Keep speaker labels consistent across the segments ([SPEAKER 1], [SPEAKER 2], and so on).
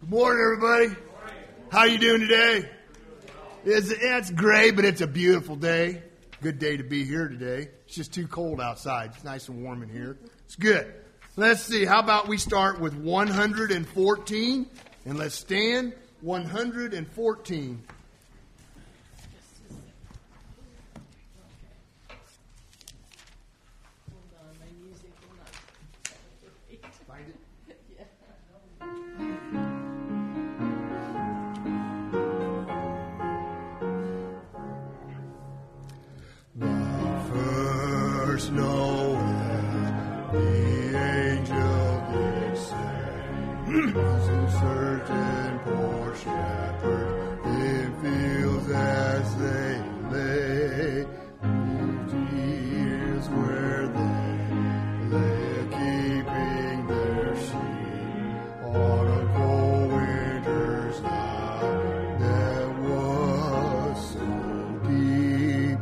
[SPEAKER 1] Good morning, everybody. How you doing today? It's gray, but it's a beautiful day. Good day to be here today. It's just too cold outside. It's nice and warm in here. It's good. Let's see. How about we start with 114? And let's stand. 114. Noel, the angel did say, some certain poor shepherd in fields as they lay, tears where they lay keeping their sheep on a cold winter's night that was so deep.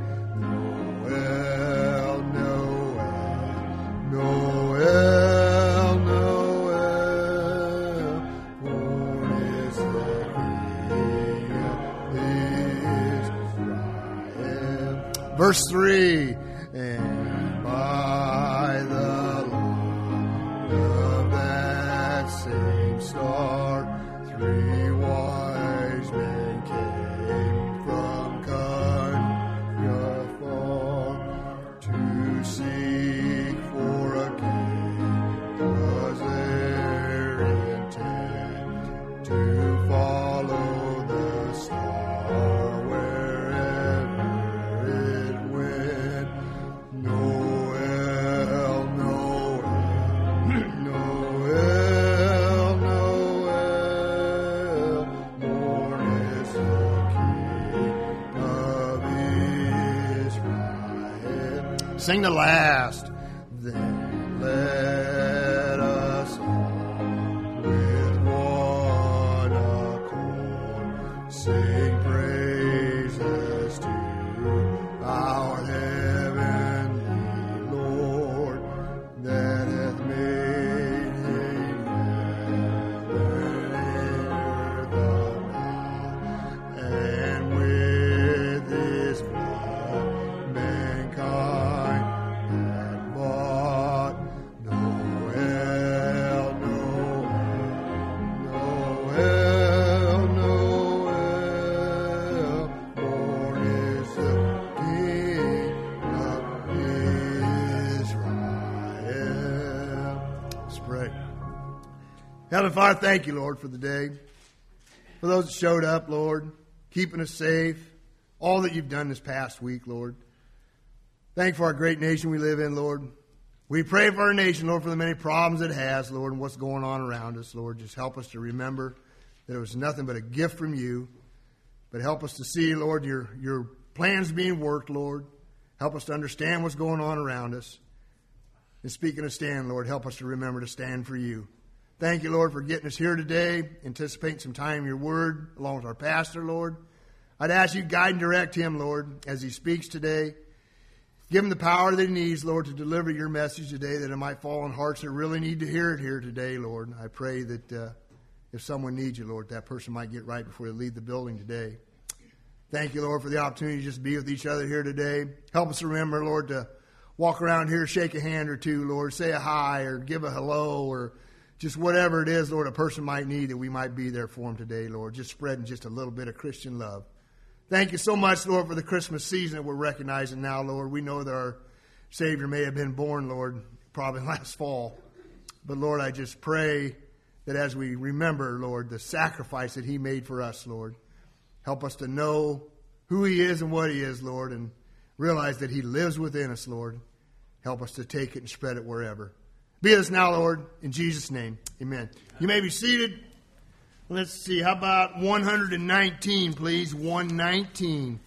[SPEAKER 1] Verse 3, and by the light of that same star, 3 wise men came from country far to seek for a king. Was their intent to follow the star wherever it went. Noel, Noel, Noel, Noel, born is the King of Israel. Sing the last. Then let us all with one accord sing praises to our heavenly Lord, that hath made him heaven and earth, and with his blood mankind hath bought. Noel, Noel, Noel, Noel, born is the King of Israel. Let's pray. Heavenly Father, thank you, Lord, for the day. For those that showed up, Lord, keeping us safe. All that you've done this past week, Lord. Thank you for our great nation we live in, Lord. We pray for our nation, Lord, for the many problems it has, Lord, and what's going on around us, Lord. Just help us to remember that it was nothing but a gift from you. But help us to see, Lord, your plans being worked, Lord. Help us to understand what's going on around us. And speaking of stand, Lord, help us to remember to stand for you. Thank you, Lord, for getting us here today, anticipating some time in your word, along with our pastor, Lord. I'd ask you to guide and direct him, Lord, as he speaks today. Give him the power that he needs, Lord, to deliver your message today, that it might fall on hearts that really need to hear it here today, Lord. I pray that if someone needs you, Lord, that person might get right before they leave the building today. Thank you, Lord, for the opportunity to just be with each other here today. Help us remember, Lord, to walk around here, shake a hand or two, Lord, say a hi or give a hello or just whatever it is, Lord, a person might need, that we might be there for them today, Lord, just spreading just a little bit of Christian love. Thank you so much, Lord, for the Christmas season that we're recognizing now, Lord. We know that our Savior may have been born, Lord, probably last fall. But, Lord, I just pray that as we remember, Lord, the sacrifice that he made for us, Lord, help us to know who he is and what he is, Lord, and realize that he lives within us, Lord. Help us to take it and spread it wherever. Be with us now, Lord, in Jesus' name. Amen. You may be seated. Let's see. How about 119, please? 119.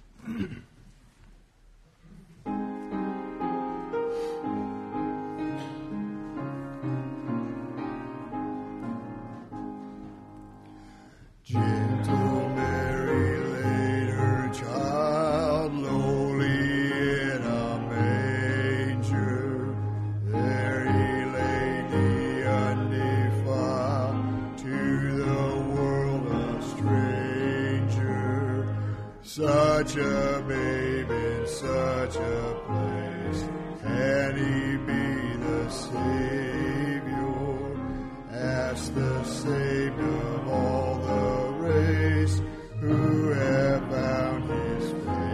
[SPEAKER 1] Gentle Mary laid her child lowly in a manger. There he laid the undefiled, to the such a babe in such a place? Can he be the Savior? Ask the saved of all the race who have found his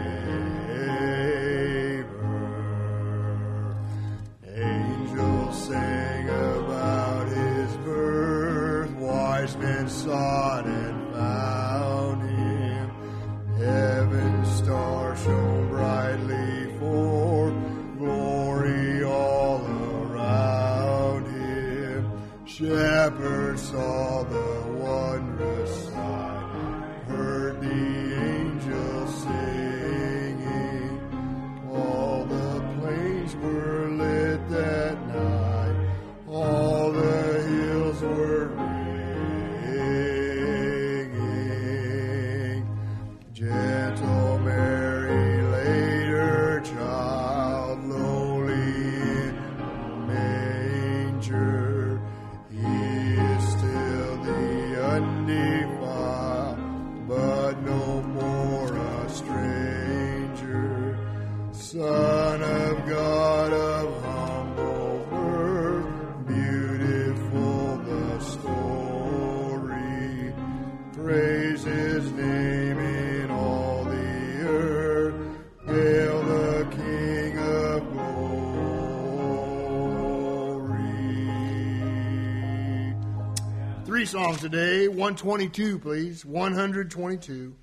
[SPEAKER 1] favor. Angels sang about his birth, wise men sought and found him. Heaven's star shone brightly forth, glory all around him. Shepherds saw the wondrous sight, heard the angels singing. All the plains were lit that night, all the hills were ringing. Gentle Mary laid her child lowly in the manger. He is still the undefiled, but no more a stranger. Son of God of humble birth, beautiful the story. Praise his name in all the earth. Hail the King of glory. 3 songs today. 122, please. 122.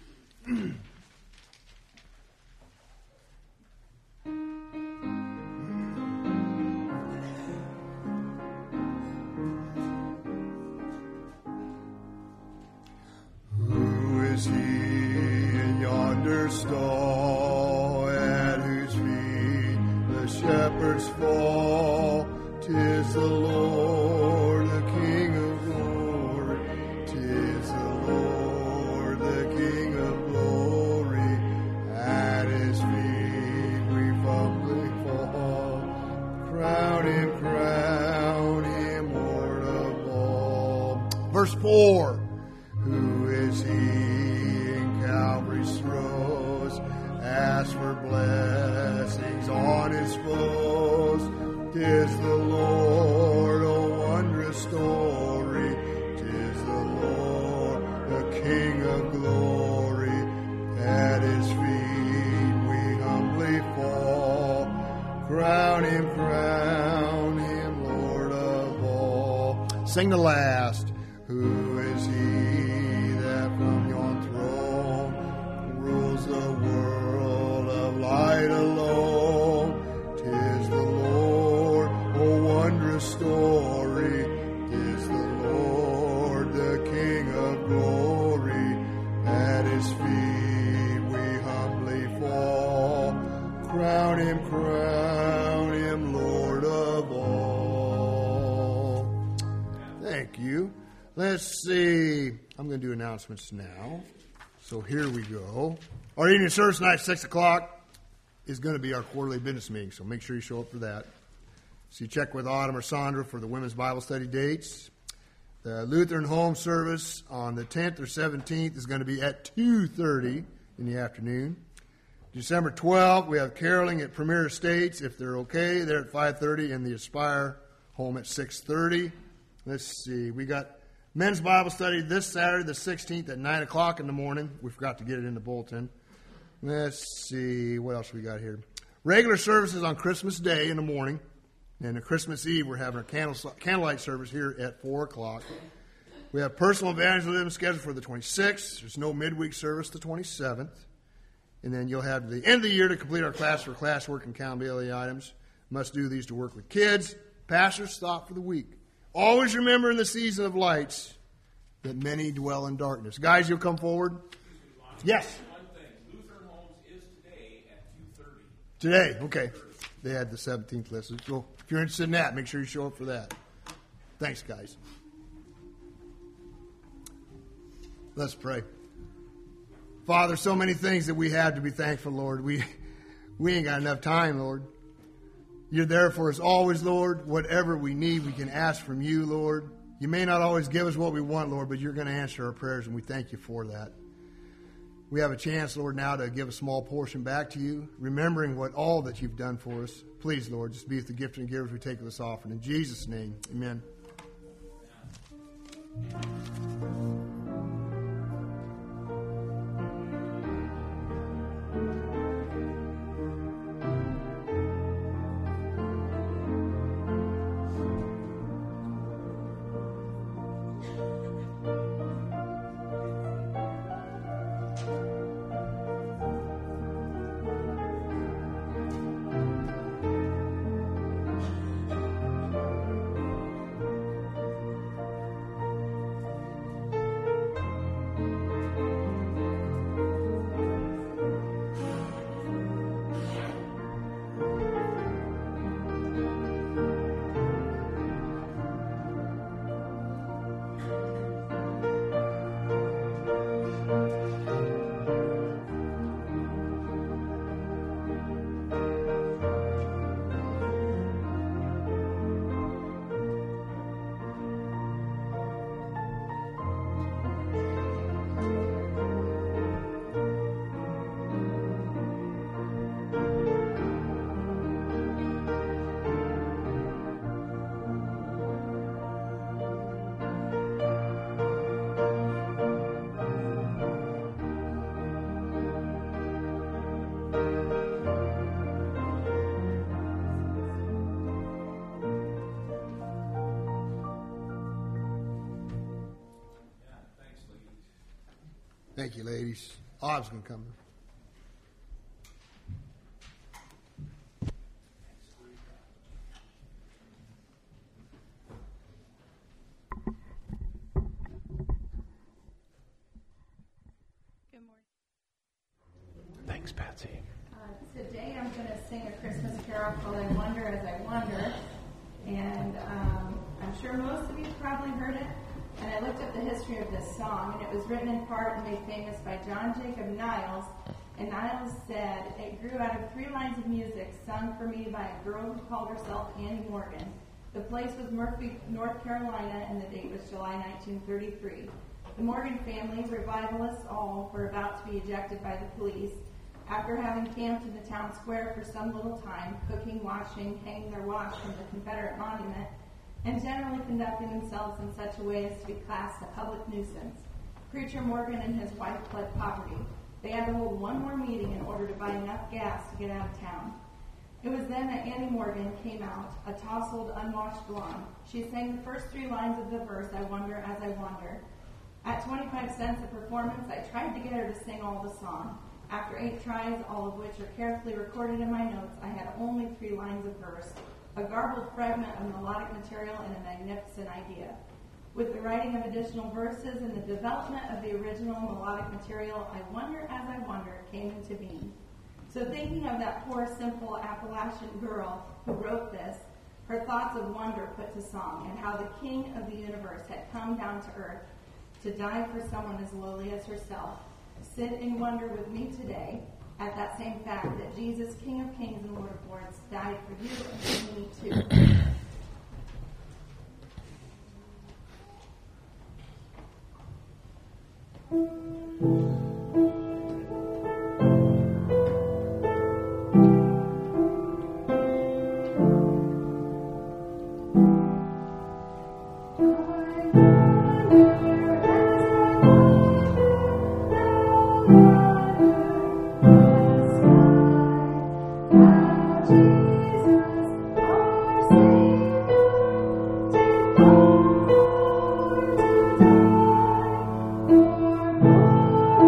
[SPEAKER 1] Who is he in yonder stall, at whose feet the shepherds fall? 'Tis the Lord, the King of glory. 'Tis the Lord, the King of glory. At his feet we humbly fall. Crown him, Lord of all. Verse 4. Who is he in Calvary's throes? Ask for blessings on his foes. 'Tis the Lord, a wondrous story. 'Tis the Lord, the King of glory. At his feet we humbly fall. Crown him, Lord of all. Sing the last. Who is he that from yon throne rules the world of light alone? 'Tis the Lord, a wondrous story. 'Tis the Lord, the King of glory. At his feet we humbly fall. Crown him, Lord of all. Thank you. Let's see. I'm going to do announcements now. So here we go. Our evening service tonight, 6 o'clock, is going to be our quarterly business meeting. So make sure you show up for that. So you check with Autumn or Sandra for the women's Bible study dates. The Lutheran home service on the 10th or 17th is going to be at 2:30 in the afternoon. December 12th, we have caroling at Premier Estates. If they're okay, they're at 5:30, and the Aspire home at 6:30. Let's see. We got men's Bible study this Saturday, the 16th, at 9 o'clock in the morning. We forgot to get it in the bulletin. Let's see. What else we got here? Regular services on Christmas Day in the morning. And on Christmas Eve, we're having a candlelight service here at 4 o'clock. We have personal evangelism scheduled for the 26th. There's no midweek service the 27th. And then you'll have the end of the year to complete our class for classwork and accountability items. Must do these to work with kids. Pastor's thought for the week. Always remember in the season of lights that many dwell in darkness. Guys, you'll come forward. Yes.
[SPEAKER 2] One thing. Lutheran Homes is today at 2:30.
[SPEAKER 1] Today, okay. They had the 17th listed. So if you're interested in that, make sure you show up for that. Thanks, guys. Let's pray. Father, so many things that we have to be thankful, Lord. We ain't got enough time, Lord. You're there for us always, Lord. Whatever we need, we can ask from you, Lord. You may not always give us what we want, Lord, but you're going to answer our prayers, and we thank you for that. we have a chance, Lord, now to give a small portion back to you, remembering what all that you've done for us. Please, Lord, just be with the gift and givers we take of this offering. In Jesus' name, amen. Thank you, ladies. I was going to come.
[SPEAKER 3] Good morning.
[SPEAKER 4] Thanks, Patsy.
[SPEAKER 3] Today I'm going to sing a Christmas carol called I Wonder as I Wonder. And I'm sure most of you probably heard it. And I looked up the history of this song, and it was written in part and made famous by John Jacob Niles. And Niles said, "It grew out of 3 lines of music sung for me by a girl who called herself Annie Morgan. The place was Murphy, North Carolina, and the date was July 1933. The Morgan family, revivalists all, were about to be ejected by the police. After having camped in the town square for some little time, cooking, washing, hanging their wash from the Confederate monument, and generally conducting themselves in such a way as to be classed a public nuisance, Preacher Morgan and his wife pled poverty. They had to hold one more meeting in order to buy enough gas to get out of town. It was then that Annie Morgan came out, a tousled, unwashed blonde. She sang the first 3 lines of the verse, I Wonder as I Wonder. At 25 cents a performance, I tried to get her to sing all the song. After 8 tries, all of which are carefully recorded in my notes, I had only 3 lines of verse, a garbled fragment of melodic material and a magnificent idea. With the writing of additional verses and the development of the original melodic material, I Wonder as I Wonder came into being. So thinking of that poor, simple Appalachian girl who wrote this, her thoughts of wonder put to song, and how the King of the universe had come down to earth to die for someone as lowly as herself. Sit in wonder with me today at that same fact that Jesus, King of Kings and Lord of Lords, died for you and for me too.
[SPEAKER 5] Jesus, our Savior,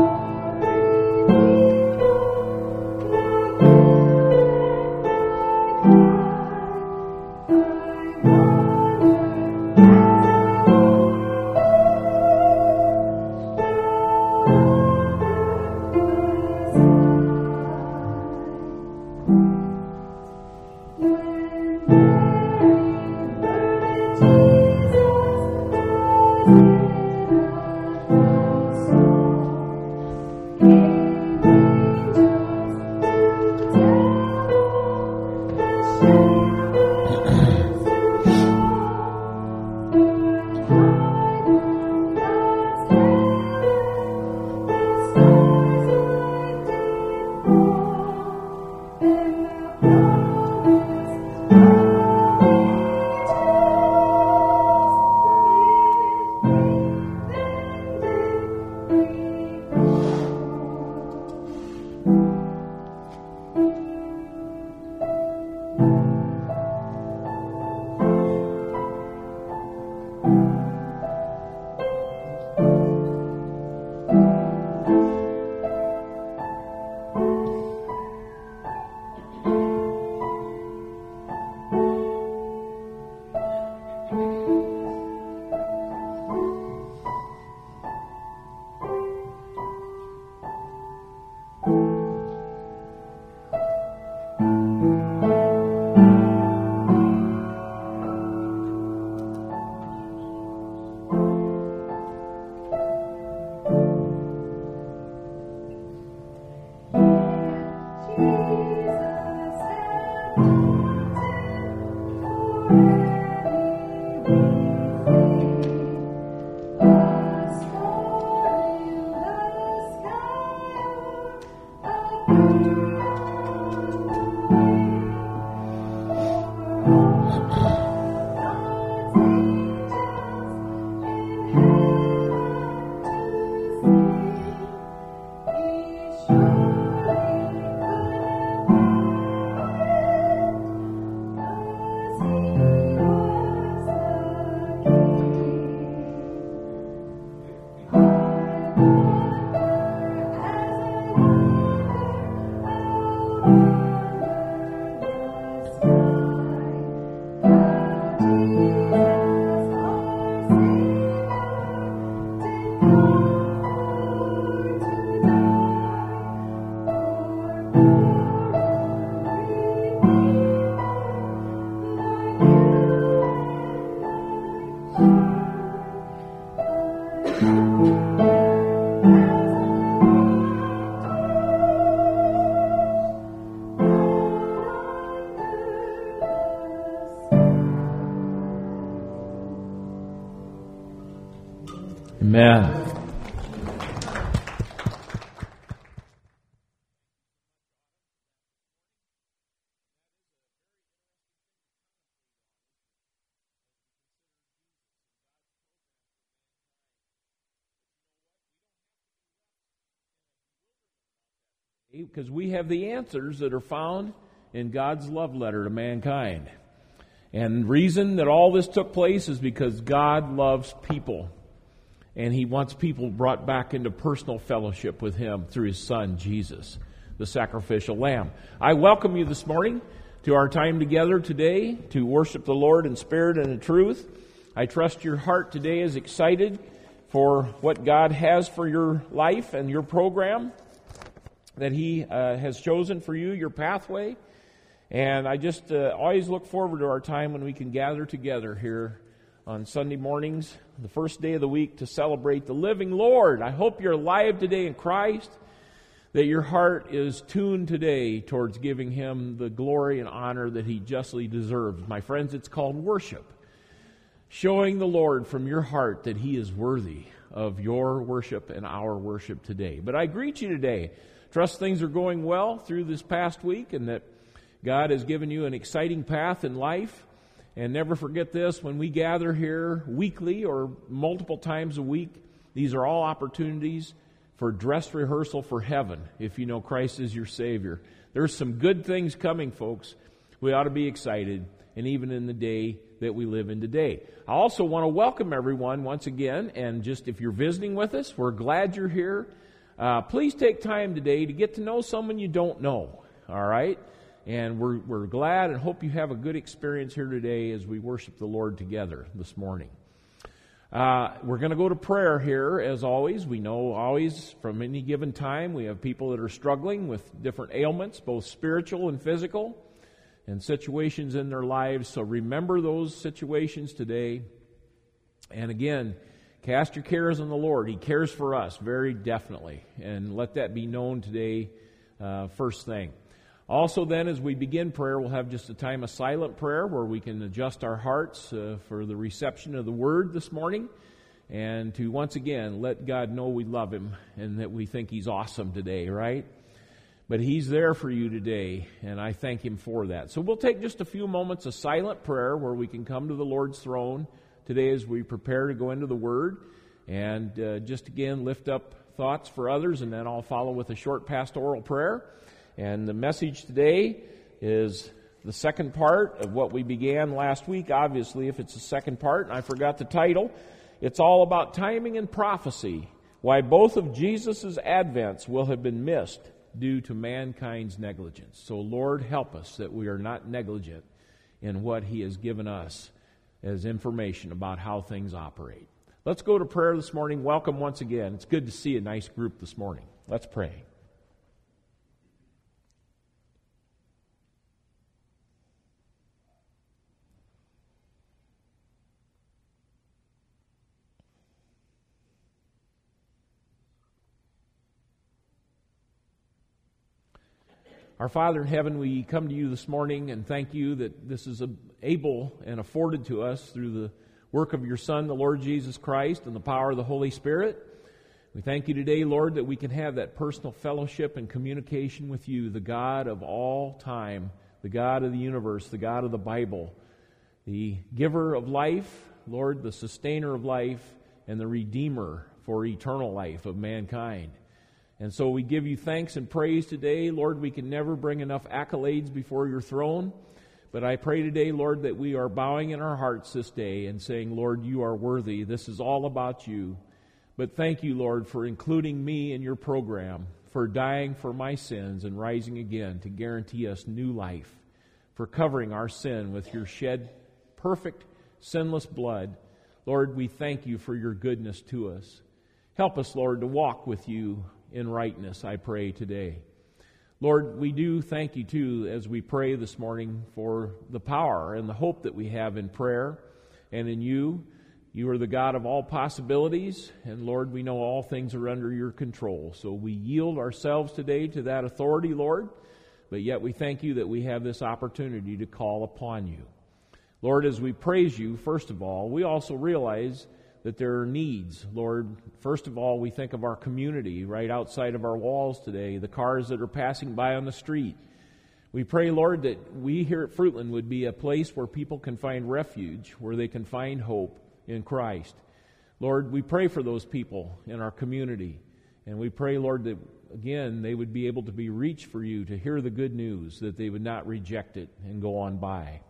[SPEAKER 4] Amen. Because we have the answers that are found in God's love letter to mankind. And the reason that all this took place is because God loves people. And He wants people brought back into personal fellowship with Him through His Son, Jesus, the sacrificial lamb. I welcome you this morning to our time together today to worship the Lord in spirit and in truth. I trust your heart today is excited for what God has for your life and your program that He has chosen for you, your pathway. And I just always look forward to our time when we can gather together here on Sunday mornings, the first day of the week, to celebrate the living Lord. I hope you're alive today in Christ, that your heart is tuned today towards giving Him the glory and honor that He justly deserves. My friends, it's called worship. Showing the Lord from your heart that He is worthy of your worship and our worship today. But I greet you today. Trust things are going well through this past week and that God has given you an exciting path in life. And never forget this, when we gather here weekly or multiple times a week, these are all opportunities for dress rehearsal for heaven, if you know Christ is your Savior. There's some good things coming, folks. We ought to be excited, and even in the day that we live in today. I also want to welcome everyone once again, and just if you're visiting with us, we're glad you're here. Please take time today to get to know someone you don't know, all right? And we're glad and hope you have a good experience here today as we worship the Lord together this morning. We're going to go to prayer here, as always. We know always from any given time we have people that are struggling with different ailments, both spiritual and physical, and situations in their lives. So remember those situations today. And again, cast your cares on the Lord. He cares for us very definitely. And let that be known today first thing. Also then, as we begin prayer, we'll have just a time of silent prayer where we can adjust our hearts for the reception of the Word this morning and to once again let God know we love Him and that we think He's awesome today, right? But He's there for you today, and I thank Him for that. So we'll take just a few moments of silent prayer where we can come to the Lord's throne today as we prepare to go into the Word, and just again lift up thoughts for others, and then I'll follow with a short pastoral prayer. And the message today is the second part of what we began last week. Obviously, if it's the second part, and I forgot the title, it's all about timing and prophecy, why both of Jesus' advents will have been missed due to mankind's negligence. So, Lord, help us that we are not negligent in what He has given us as information about how things operate. Let's go to prayer this morning. Welcome once again. It's good to see a nice group this morning. Let's pray. Our Father in heaven, we come to you this morning and thank you that this is able and afforded to us through the work of your Son, the Lord Jesus Christ, and the power of the Holy Spirit. We thank you today, Lord, that we can have that personal fellowship and communication with you, the God of all time, the God of the universe, the God of the Bible, the giver of life, Lord, the sustainer of life, and the redeemer for eternal life of mankind. And so we give you thanks and praise today. Lord, we can never bring enough accolades before your throne. But I pray today, Lord, that we are bowing in our hearts this day and saying, Lord, you are worthy. This is all about you. But thank you, Lord, for including me in your program, for dying for my sins and rising again to guarantee us new life, for covering our sin with your shed perfect, sinless blood. Lord, we thank you for your goodness to us. Help us, Lord, to walk with you in rightness, I pray today. Lord, we do thank you, too, as we pray this morning for the power and the hope that we have in prayer and in you. You are the God of all possibilities, and Lord, we know all things are under your control. So we yield ourselves today to that authority, Lord, but yet we thank you that we have this opportunity to call upon you. Lord, as we praise you, first of all, we also realize that there are needs. Lord, first of all, we think of our community right outside of our walls today, the cars that are passing by on the street. We pray, Lord, that we here at Fruitland would be a place where people can find refuge, where they can find hope in Christ. Lord, we pray for those people in our community. And we pray, Lord, that, again, they would be able to be reached for you, to hear the good news, that they would not reject it and go on by.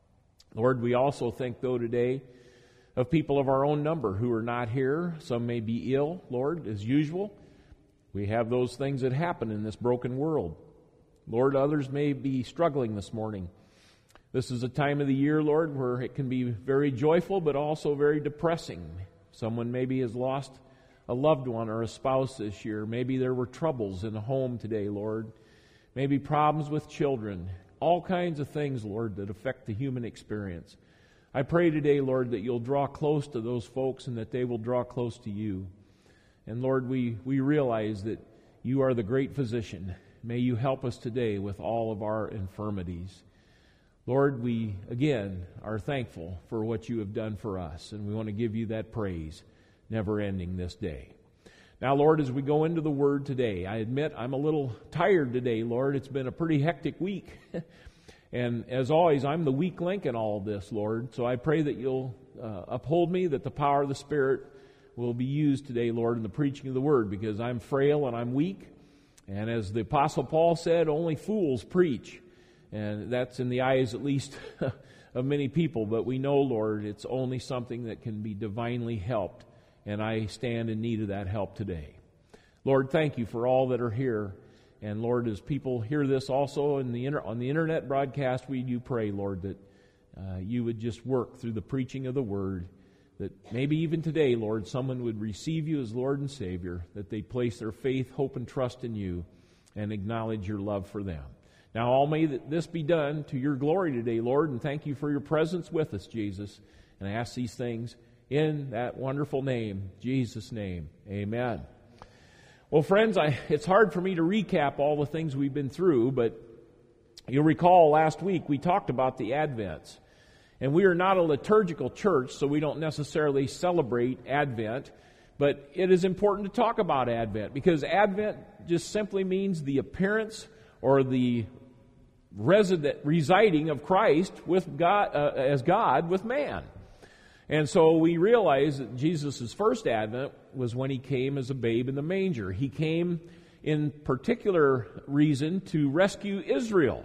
[SPEAKER 4] Lord, we also think, though, today, of people of our own number who are not here. Some may be ill, Lord, as usual. We have those things that happen in this broken world. Lord, others may be struggling this morning. This is a time of the year, Lord, where it can be very joyful but also very depressing. Someone maybe has lost a loved one or a spouse this year. Maybe there were troubles in the home today, Lord. Maybe problems with children. All kinds of things, Lord, that affect the human experience. I pray today, Lord, that you'll draw close to those folks and that they will draw close to you. And Lord, we realize that you are the great physician. May you help us today with all of our infirmities. Lord, we, again, are thankful for what you have done for us, and we want to give you that praise, never ending this day. Now, Lord, as we go into the Word today, I admit I'm a little tired today, Lord. It's been a pretty hectic week. And as always, I'm the weak link in all of this, Lord. So I pray that you'll uphold me, that the power of the Spirit will be used today, Lord, in the preaching of the Word, because I'm frail and I'm weak. And as the Apostle Paul said, only fools preach. And that's in the eyes, at least, of many people. But we know, Lord, it's only something that can be divinely helped. And I stand in need of that help today. Lord, thank you for all that are here. And Lord, as people hear this also on the internet broadcast, we do pray, Lord, that you would just work through the preaching of the Word, that maybe even today, Lord, someone would receive you as Lord and Savior, that they place their faith, hope, and trust in you and acknowledge your love for them. Now, all may this be done to your glory today, Lord, and thank you for your presence with us, Jesus. And I ask these things in that wonderful name, Jesus' name. Amen. Well, friends, it's hard for me to recap all the things we've been through, but you'll recall last week we talked about the Advents. And we are not a liturgical church, so we don't necessarily celebrate Advent, but it is important to talk about Advent, because Advent just simply means the appearance or the residing of Christ with God, as God with man. And so we realize that Jesus' first advent was when he came as a babe in the manger. He came in particular reason to rescue Israel.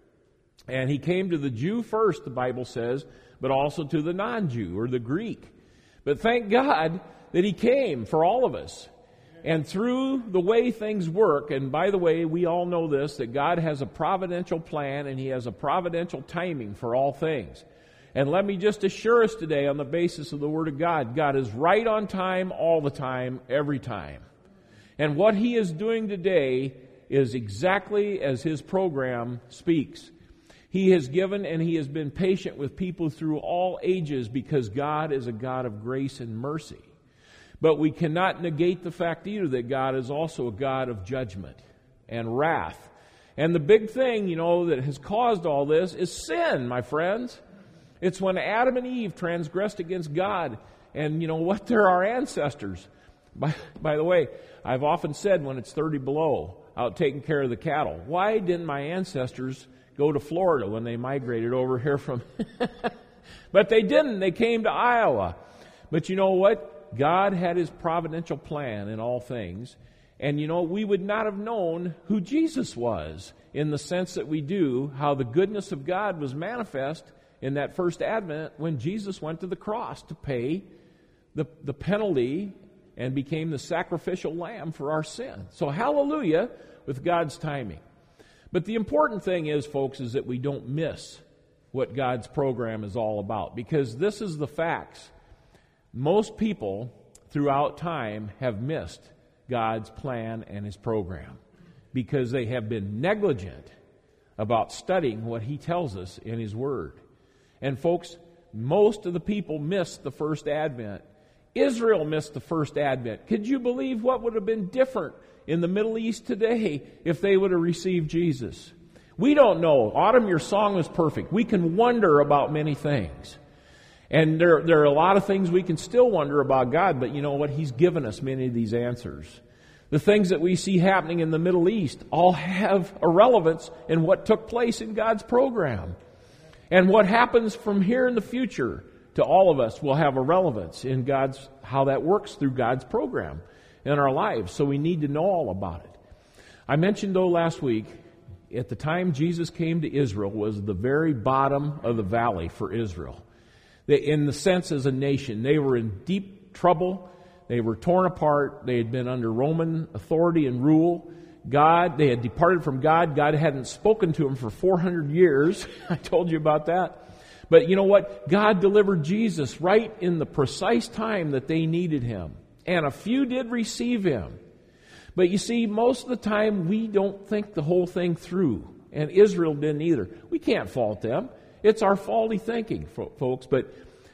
[SPEAKER 4] And he came to the Jew first, the Bible says, but also to the non-Jew or the Greek. But thank God that he came for all of us. And through the way things work, and by the way, we all know this, that God has a providential plan and he has a providential timing for all things. And let me just assure us today on the basis of the Word of God, God is right on time, all the time, every time. And what he is doing today is exactly as his program speaks. He has given and he has been patient with people through all ages because God is a God of grace and mercy. But we cannot negate the fact either that God is also a God of judgment and wrath. And the big thing, that has caused all this is sin, my friends. It's when Adam and Eve transgressed against God. And you know what? They're our ancestors. By the way, I've often said when it's 30 below, out taking care of the cattle, why didn't my ancestors go to Florida when they migrated over here from... But they didn't. They came to Iowa. But you know what? God had his providential plan in all things. And we would not have known who Jesus was in the sense that we do, how the goodness of God was manifest in that first advent when Jesus went to the cross to pay the penalty and became the sacrificial lamb for our sin. So hallelujah with God's timing. But the important thing is, folks, is that we don't miss what God's program is all about, because this is the facts. Most people throughout time have missed God's plan and his program because they have been negligent about studying what he tells us in his word. And folks, most of the people missed the first advent. Israel missed the first advent. Could you believe what would have been different in the Middle East today if they would have received Jesus? We don't know. Autumn, your song was perfect. We can wonder about many things. And there are a lot of things we can still wonder about God, but you know what? He's given us many of these answers. The things that we see happening in the Middle East all have a relevance in what took place in God's program. And what happens from here in the future to all of us will have a relevance in how that works through God's program in our lives. So we need to know all about it. I mentioned, though, last week, at the time Jesus came to Israel was the very bottom of the valley for Israel. In the sense as a nation, they were in deep trouble. They were torn apart. They had been under Roman authority and rule. They had departed from God. God hadn't spoken to them for 400 years. I told you about that. But you know what? God delivered Jesus right in the precise time that they needed him. And a few did receive him. But you see, most of the time we don't think the whole thing through. And Israel didn't either. We can't fault them. It's our faulty thinking, folks. But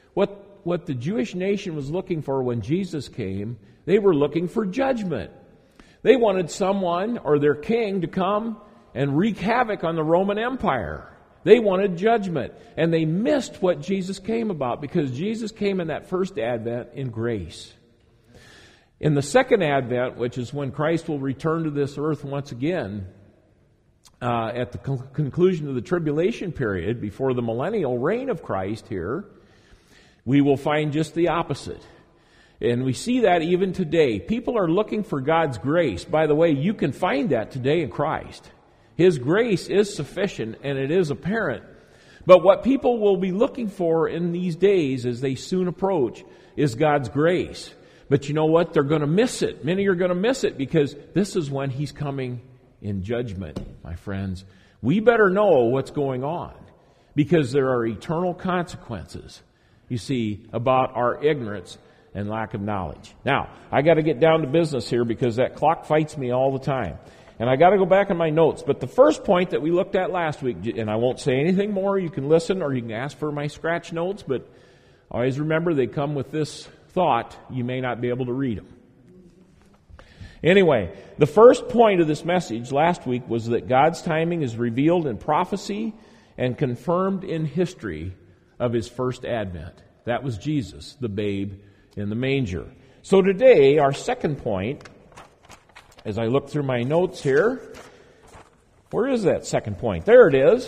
[SPEAKER 4] what the Jewish nation was looking for when Jesus came, they were looking for judgment. They wanted someone or their king to come and wreak havoc on the Roman Empire. They wanted judgment. And they missed what Jesus came about because Jesus came in that first advent in grace. In the second advent, which is when Christ will return to this earth once again, at the conclusion of the tribulation period, before the millennial reign of Christ here, we will find just the opposite. And we see that even today. People are looking for God's grace. By the way, you can find that today in Christ. His grace is sufficient and it is apparent. But what people will be looking for in these days as they soon approach is God's grace. But you know what? They're going to miss it. Many are going to miss it because this is when he's coming in judgment, my friends. We better know what's going on because there are eternal consequences, you see, about our ignorance and lack of knowledge. Now, I got to get down to business here because that clock fights me all the time. And I got to go back in my notes. But the first point that we looked at last week, and I won't say anything more, you can listen or you can ask for my scratch notes, but always remember they come with this thought, you may not be able to read them. Anyway, the first point of this message last week was that God's timing is revealed in prophecy and confirmed in history of his first advent. That was Jesus, the babe in the manger. So today, our second point, as I look through my notes here, Where is that second point? There it is.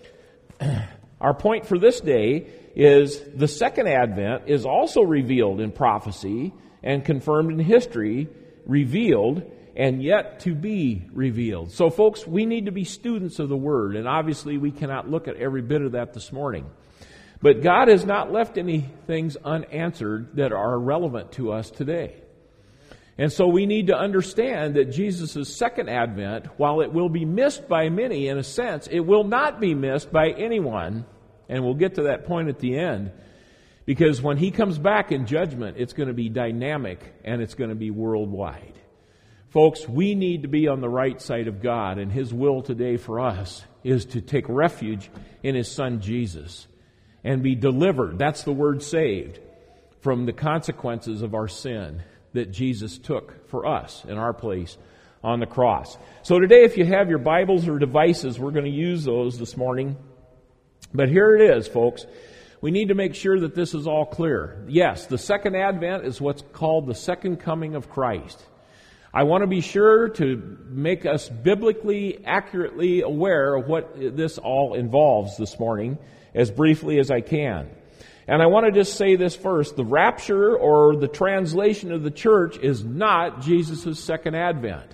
[SPEAKER 4] Our point for this day is the second advent is also revealed in prophecy and confirmed in history, revealed and yet to be revealed. So folks, we need to be students of the Word, and obviously we cannot look at every bit of that this morning. But God has not left any things unanswered that are relevant to us today. And so we need to understand that Jesus' second advent, while it will be missed by many in a sense, it will not be missed by anyone. And we'll get to that point at the end. Because when He comes back in judgment, it's going to be dynamic and it's going to be worldwide. Folks, we need to be on the right side of God, and His will today for us is to take refuge in His Son Jesus and be delivered, that's the word saved, from the consequences of our sin that Jesus took for us in our place on the cross. So today, if you have your Bibles or devices, we're going to use those this morning. But here it is, folks. We need to make sure that this is all clear. Yes, the second advent is what's called the second coming of Christ. I want to be sure to make us biblically, accurately aware of what this all involves this morning, as briefly as I can. And I want to just say this first. The rapture, or the translation of the church, is not Jesus' second advent.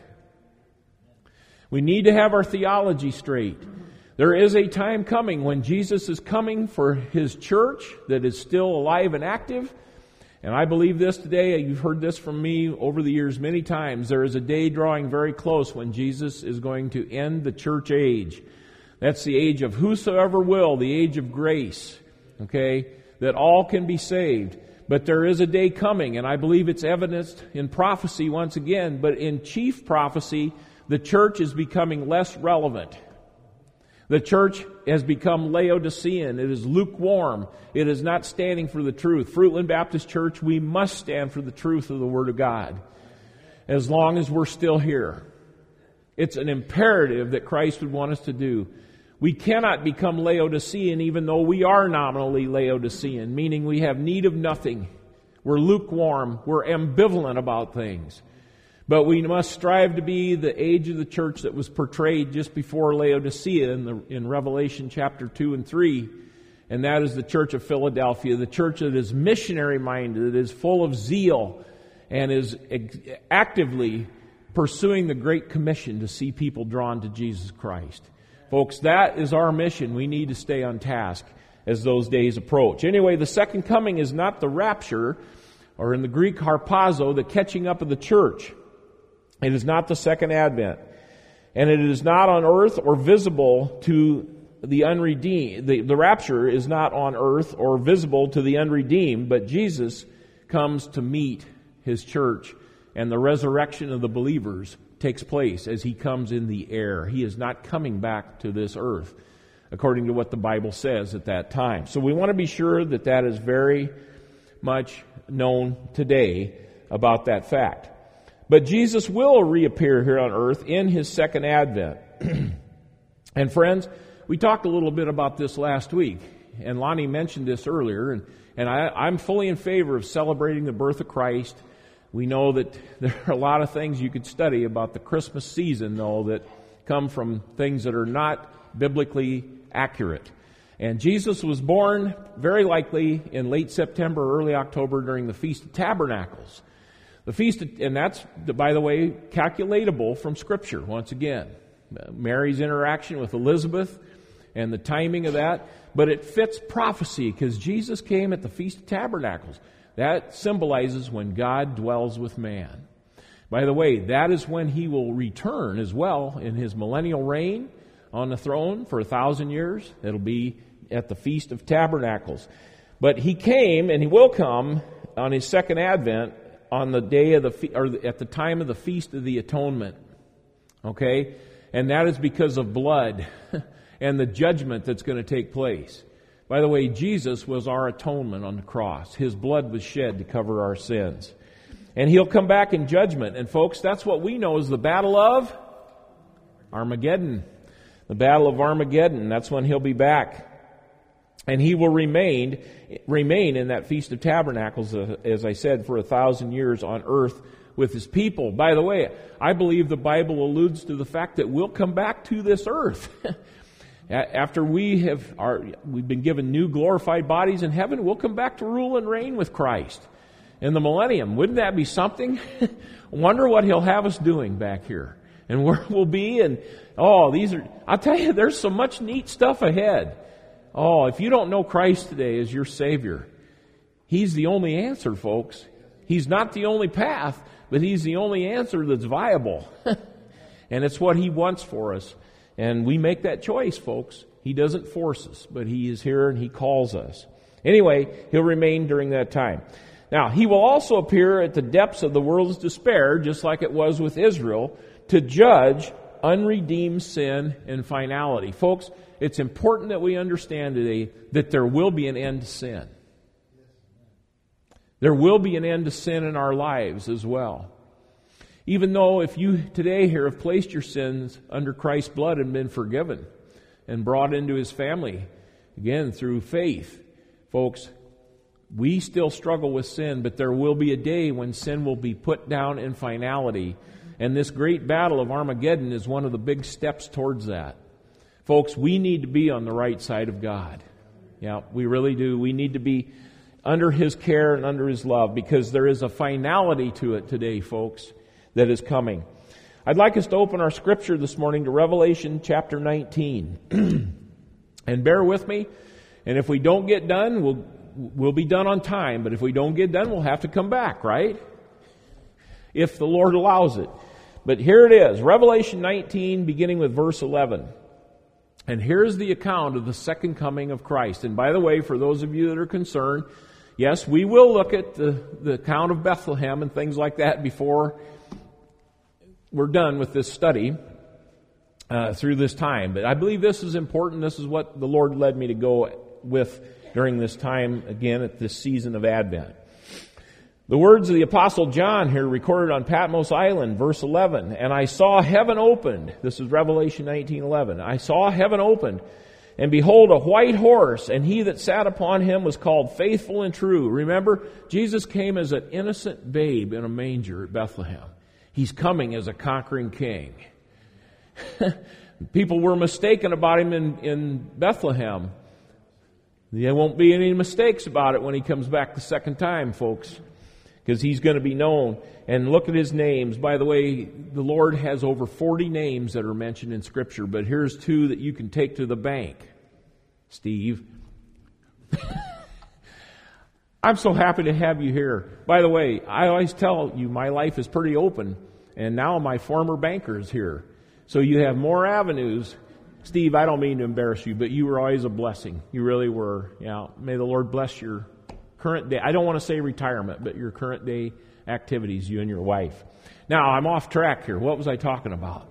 [SPEAKER 4] We need to have our theology straight. There is a time coming when Jesus is coming for His church that is still alive and active. And I believe this today. You've heard this from me over the years many times. There is a day drawing very close when Jesus is going to end the church age. That's the age of whosoever will, the age of grace. Okay? That all can be saved. But there is a day coming, and I believe it's evidenced in prophecy once again. But in chief prophecy, the church is becoming less relevant. The church has become Laodicean. It is lukewarm. It is not standing for the truth. Fruitland Baptist Church, we must stand for the truth of the Word of God as long as we're still here. It's an imperative that Christ would want us to do. We cannot become Laodicean even though we are nominally Laodicean, meaning we have need of nothing. We're lukewarm. We're ambivalent about things. But we must strive to be the age of the church that was portrayed just before Laodicea in Revelation chapter 2 and 3. And that is the church of Philadelphia, the church that is missionary-minded, that is full of zeal, and is actively pursuing the Great Commission to see people drawn to Jesus Christ. Folks, that is our mission. We need to stay on task as those days approach. Anyway, the second coming is not the rapture, or in the Greek harpazo, the catching up of the church. It is not the second advent. And it is not on earth or visible to the unredeemed. The rapture is not on earth or visible to the unredeemed, but Jesus comes to meet His church, and the resurrection of the believers takes place as He comes in the air. He is not coming back to this earth, according to what the Bible says at that time. So we want to be sure that that is very much known today about that fact. But Jesus will reappear here on earth in His second advent. And friends, we talked a little bit about this last week, and Lonnie mentioned this earlier, and I'm fully in favor of celebrating the birth of Christ. We know that there are a lot of things you could study about the Christmas season, though, that come from things that are not biblically accurate. And Jesus was born, very likely, in late September, early October, during the Feast of Tabernacles. The feast, and that's, by the way, calculatable from Scripture, once again. Mary's interaction with Elizabeth and the timing of that. But it fits prophecy, because Jesus came at the Feast of Tabernacles. That symbolizes when God dwells with man. By the way, that is when He will return as well in His millennial reign on the throne for 1,000 years. It'll be at the Feast of Tabernacles. But He came, and He will come on His second advent on the day of at the time of the Feast of the Atonement. Okay? And that is because of blood and the judgment that's going to take place. By the way, Jesus was our atonement on the cross. His blood was shed to cover our sins. And He'll come back in judgment. And folks, that's what we know as the Battle of Armageddon. The Battle of Armageddon. That's when He'll be back. And He will remain in that Feast of Tabernacles, as I said, for 1,000 years on earth with His people. By the way, I believe the Bible alludes to the fact that we'll come back to this earth. After we've been given new glorified bodies in heaven, we'll come back to rule and reign with Christ in the millennium. Wouldn't that be something? Wonder what He'll have us doing back here and where we'll be. And I'll tell you, there's so much neat stuff ahead. Oh, if you don't know Christ today as your Savior, He's the only answer, folks. He's not the only path, but He's the only answer that's viable. And it's what He wants for us. And we make that choice, folks. He doesn't force us, but He is here and He calls us. Anyway, He'll remain during that time. Now, He will also appear at the depths of the world's despair, just like it was with Israel, to judge unredeemed sin and finality. Folks, it's important that we understand today that there will be an end to sin. There will be an end to sin in our lives as well. Even though if you today here have placed your sins under Christ's blood and been forgiven and brought into His family, again through faith, folks, we still struggle with sin, but there will be a day when sin will be put down in finality. And this great battle of Armageddon is one of the big steps towards that. Folks, we need to be on the right side of God. Yeah, we really do. We need to be under His care and under His love, because there is a finality to it today, folks, that is coming. I'd like us to open our scripture this morning to Revelation chapter 19. And bear with me, and if we don't get done, we'll be done on time, but if we don't get done, we'll have to come back, right? If the Lord allows it. But here it is, Revelation 19, beginning with verse 11. And here's the account of the second coming of Christ. And by the way, for those of you that are concerned, yes, we will look at the account of Bethlehem and things like that before we're done with this study through this time. But I believe this is important. This is what the Lord led me to go with during this time, again, at this season of Advent. The words of the Apostle John here recorded on Patmos Island, verse 11. And I saw heaven opened. This is Revelation 19:11. I saw heaven opened, and behold, a white horse, and he that sat upon him was called Faithful and True. Remember, Jesus came as an innocent babe in a manger at Bethlehem. He's coming as a conquering king. People were mistaken about Him in Bethlehem. There won't be any mistakes about it when He comes back the second time, folks, because He's going to be known. And look at His names. By the way, the Lord has over 40 names that are mentioned in Scripture, but here's 2 that you can take to the bank, Steve. I'm so happy to have you here. By the way, I always tell you my life is pretty open, and now my former banker is here. So you have more avenues. Steve, I don't mean to embarrass you, but you were always a blessing. You really were. Yeah. May the Lord bless your current day. I don't want to say retirement, but your current day activities, you and your wife. Now, I'm off track here. What was I talking about?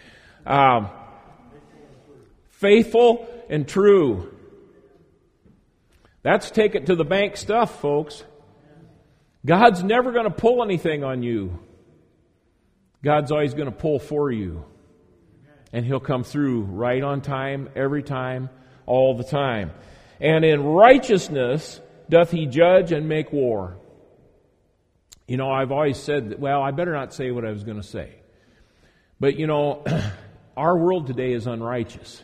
[SPEAKER 4] Faithful and true. That's take it to the bank stuff, folks. God's never going to pull anything on you. God's always going to pull for you. And He'll come through right on time, every time, all the time. And in righteousness doth He judge and make war. You know, I've always said that, well, I better not say what I was going to say. But, you know, our world today is unrighteous.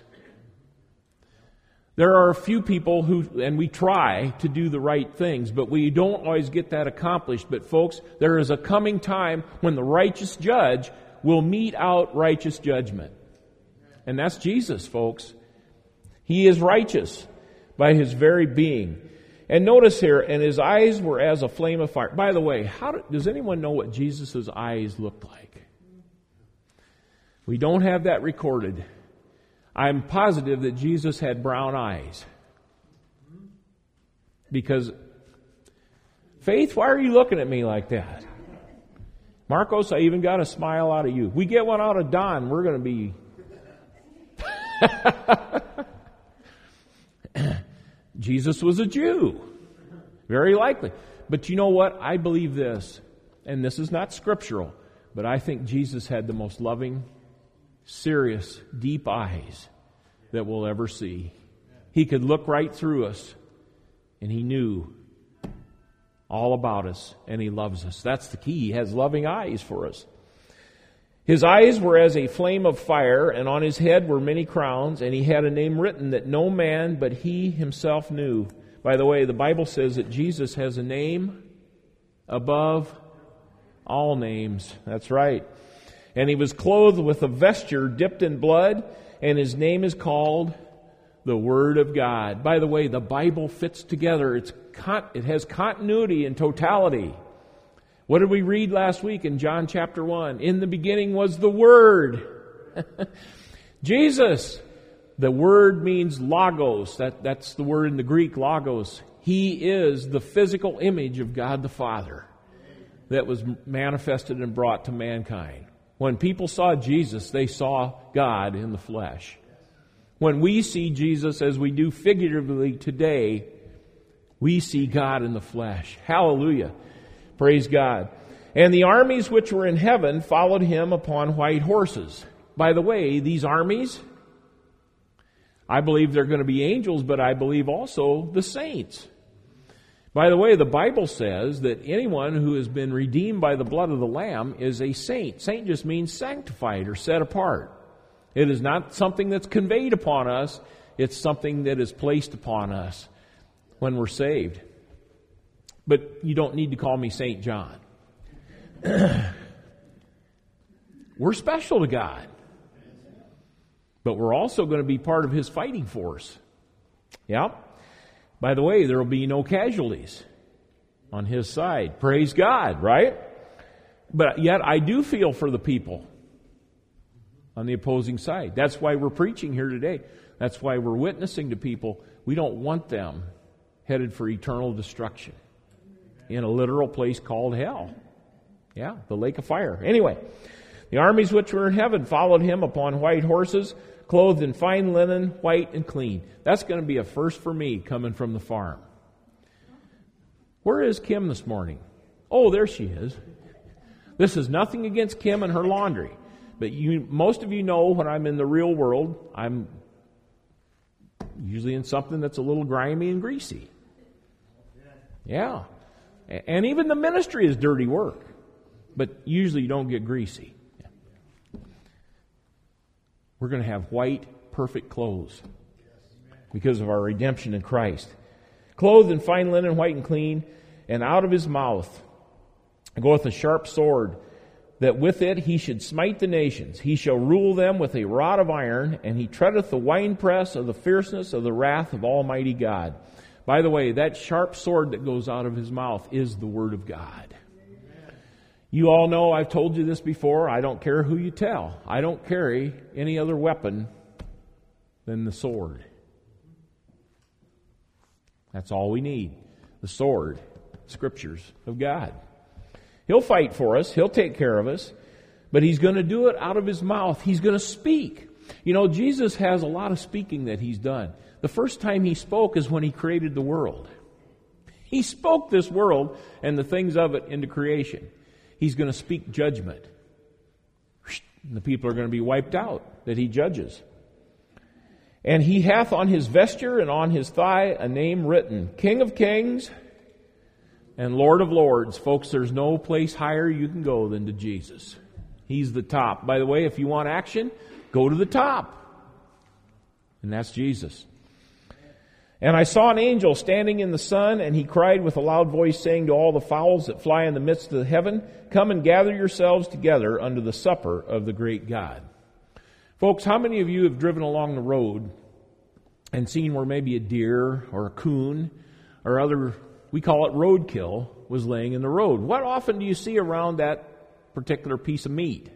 [SPEAKER 4] There are a few people and we try to do the right things, but we don't always get that accomplished. But folks, there is a coming time when the righteous judge will mete out righteous judgment. And that's Jesus, folks. He is righteous by His very being. And notice here, and His eyes were as a flame of fire. By the way, does anyone know what Jesus' eyes looked like? We don't have that recorded. I'm positive that Jesus had brown eyes. Because, Faith, why are you looking at me like that? Marcos, I even got a smile out of you. We get one out of Don, we're going to be... Jesus was a Jew. Very likely. But you know what? I believe this, and this is not scriptural, but I think Jesus had the most loving, serious, deep eyes that we'll ever see. He could look right through us, and He knew all about us, and He loves us. That's the key. He has loving eyes for us. His eyes were as a flame of fire, and on His head were many crowns, and He had a name written that no man but He Himself knew. By the way, the Bible says that Jesus has a name above all names. That's right. And He was clothed with a vesture dipped in blood, and His name is called the Word of God. By the way, the Bible fits together. It has continuity and totality. What did we read last week in John chapter 1? In the beginning was the Word. Jesus. The word means logos. That's the word in the Greek, logos. He is the physical image of God the Father that was manifested and brought to mankind. When people saw Jesus, they saw God in the flesh. When we see Jesus as we do figuratively today, we see God in the flesh. Hallelujah. Praise God. And the armies which were in heaven followed Him upon white horses. By the way, these armies, I believe they're going to be angels, but I believe also the saints. By the way, the Bible says that anyone who has been redeemed by the blood of the Lamb is a saint. Saint just means sanctified or set apart. It is not something that's conveyed upon us. It's something that is placed upon us when we're saved. But you don't need to call me St. John. We're special to God. But we're also going to be part of His fighting force. Yeah. By the way, there will be no casualties on His side. Praise God, right? But yet I do feel for the people on the opposing side. That's why we're preaching here today. That's why we're witnessing to people. We don't want them headed for eternal destruction in a literal place called hell. Yeah, the lake of fire. Anyway, the armies which were in heaven followed Him upon white horses, clothed in fine linen, white and clean. That's going to be a first for me coming from the farm. Where is Kim this morning? Oh, there she is. This is nothing against Kim and her laundry. But most of you know when I'm in the real world, I'm usually in something that's a little grimy and greasy. Yeah. And even the ministry is dirty work. But usually you don't get greasy. We're going to have white, perfect clothes because of our redemption in Christ. Clothed in fine linen, white and clean, and out of His mouth goeth a sharp sword, that with it He should smite the nations. He shall rule them with a rod of iron, and He treadeth the winepress of the fierceness of the wrath of Almighty God. By the way, that sharp sword that goes out of His mouth is the Word of God. You all know I've told you this before. I don't care who you tell. I don't carry any other weapon than the sword. That's all we need. The sword, Scriptures of God. He'll fight for us. He'll take care of us. But He's going to do it out of His mouth. He's going to speak. You know, Jesus has a lot of speaking that He's done. The first time He spoke is when He created the world. He spoke this world and the things of it into creation. He's going to speak judgment. And the people are going to be wiped out that He judges. And He hath on His vesture and on His thigh a name written, King of Kings and Lord of Lords. Folks, there's no place higher you can go than to Jesus. He's the top. By the way, if you want action, go to the top. And that's Jesus. And I saw an angel standing in the sun, and he cried with a loud voice, saying to all the fowls that fly in the midst of the heaven, Come and gather yourselves together unto the supper of the great God. Folks, how many of you have driven along the road and seen where maybe a deer or a coon or other, we call it roadkill, was laying in the road? What often do you see around that particular piece of meat?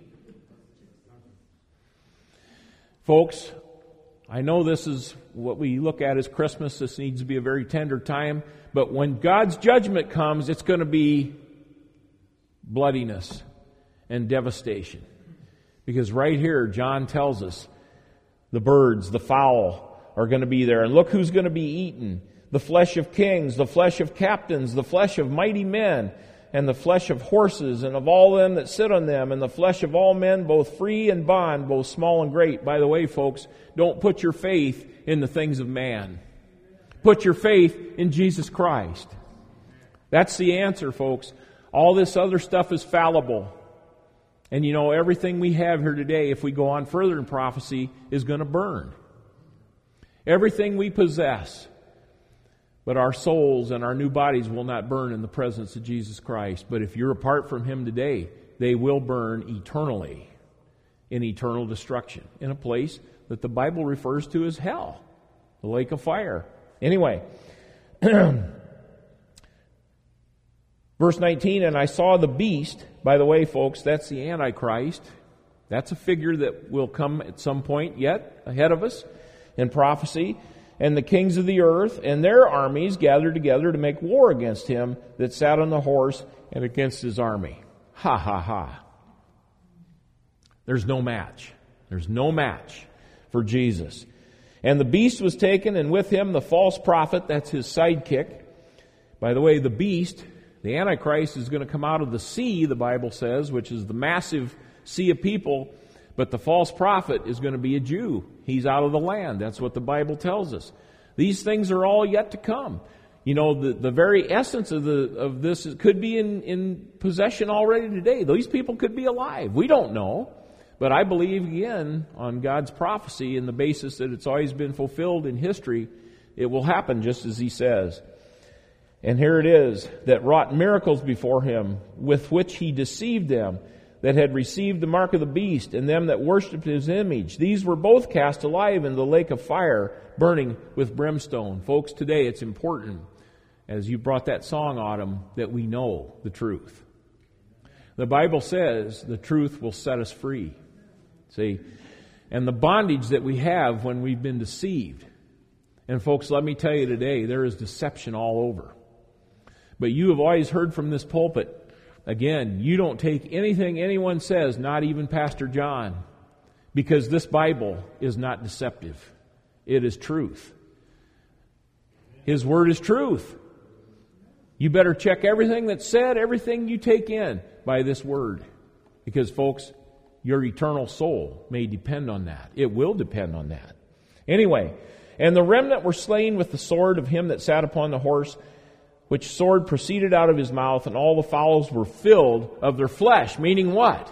[SPEAKER 4] Folks, I know this is what we look at as Christmas. This needs to be a very tender time. But when God's judgment comes, it's going to be bloodiness and devastation. Because right here, John tells us the birds, the fowl are going to be there. And look who's going to be eaten. The flesh of kings, the flesh of captains, the flesh of mighty men, and the flesh of horses, and of all them that sit on them, and the flesh of all men, both free and bond, both small and great. By the way, folks, don't put your faith in the things of man. Put your faith in Jesus Christ. That's the answer, folks. All this other stuff is fallible. And you know, everything we have here today, if we go on further in prophecy, is going to burn. Everything we possess. But our souls and our new bodies will not burn in the presence of Jesus Christ. But if you're apart from Him today, they will burn eternally in eternal destruction in a place that the Bible refers to as hell, the lake of fire. Anyway, verse 19, and I saw the beast. By the way, folks, that's the Antichrist. That's a figure that will come at some point yet ahead of us in prophecy. And the kings of the earth and their armies gathered together to make war against him that sat on the horse and against his army. Ha, ha, ha. There's no match. There's no match for Jesus. And the beast was taken, and with him the false prophet, that's his sidekick. By the way, the beast, the Antichrist, is going to come out of the sea, the Bible says, which is the massive sea of people. But the false prophet is going to be a Jew. He's out of the land. That's what the Bible tells us. These things are all yet to come. You know, the very essence of this could be in possession already today. These people could be alive. We don't know. But I believe, again, on God's prophecy and the basis that it's always been fulfilled in history, it will happen just as He says. And here it is, that wrought miracles before Him, with which He deceived them that had received the mark of the beast, and them that worshipped His image. These were both cast alive in the lake of fire, burning with brimstone. Folks, today it's important, as you brought that song, Autumn, that we know the truth. The Bible says the truth will set us free. See? And the bondage that we have when we've been deceived. And folks, let me tell you today, there is deception all over. But you have always heard from this pulpit, again, you don't take anything anyone says, not even Pastor John, because this Bible is not deceptive. It is truth. His Word is truth. You better check everything that's said, everything you take in by this Word. Because, folks, your eternal soul may depend on that. It will depend on that. Anyway, and the remnant were slain with the sword of him that sat upon the horse, which sword proceeded out of his mouth, and all the fowls were filled of their flesh. Meaning what?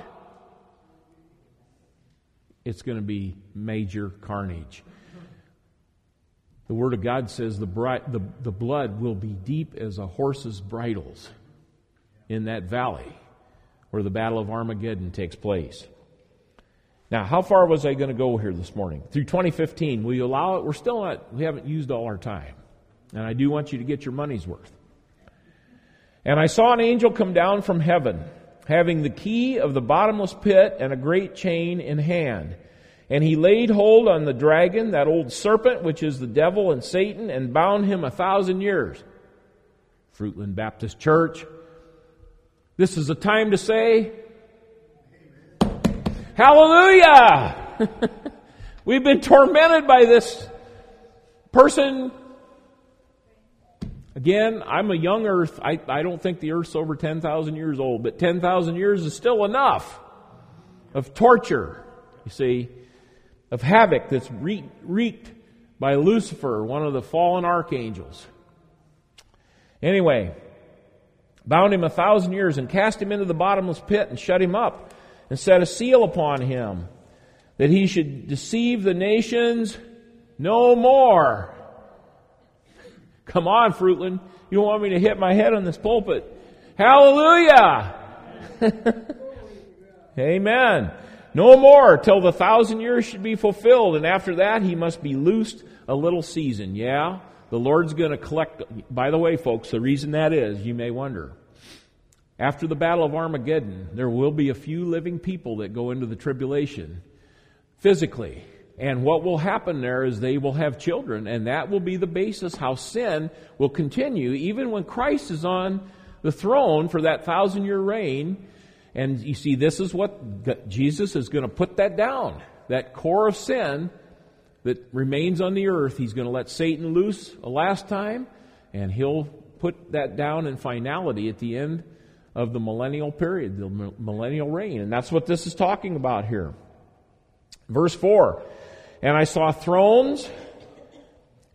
[SPEAKER 4] It's going to be major carnage. The Word of God says the blood will be deep as a horse's bridles in that valley where the Battle of Armageddon takes place. Now, how far was I going to go here this morning? Through 2015. Will you allow it? We haven't used all our time. And I do want you to get your money's worth. And I saw an angel come down from heaven, having the key of the bottomless pit and a great chain in hand. And he laid hold on the dragon, that old serpent, which is the devil and Satan, and bound him 1,000 years. Fruitland Baptist Church, this is a time to say, hallelujah! We've been tormented by this person. Again, I'm a young earth. I don't think the earth's over 10,000 years old, but 10,000 years is still enough of torture, you see, of havoc that's wreaked by Lucifer, one of the fallen archangels. Anyway, bound him 1,000 years and cast him into the bottomless pit and shut him up and set a seal upon him, that he should deceive the nations no more. Come on, Fruitland. You don't want me to hit my head on this pulpit. Hallelujah! Amen. No more till the 1,000 years should be fulfilled, and after that he must be loosed a little season. Yeah, the Lord's going to collect. By the way, folks, the reason that is, you may wonder, after the Battle of Armageddon, there will be a few living people that go into the tribulation physically. And what will happen there is they will have children, and that will be the basis how sin will continue even when Christ is on the throne for that 1,000-year reign. And you see, this is what Jesus is going to put that down. That core of sin that remains on the earth, He's going to let Satan loose a last time, and He'll put that down in finality at the end of the millennial period, the millennial reign. And that's what this is talking about here. Verse 4, and I saw thrones,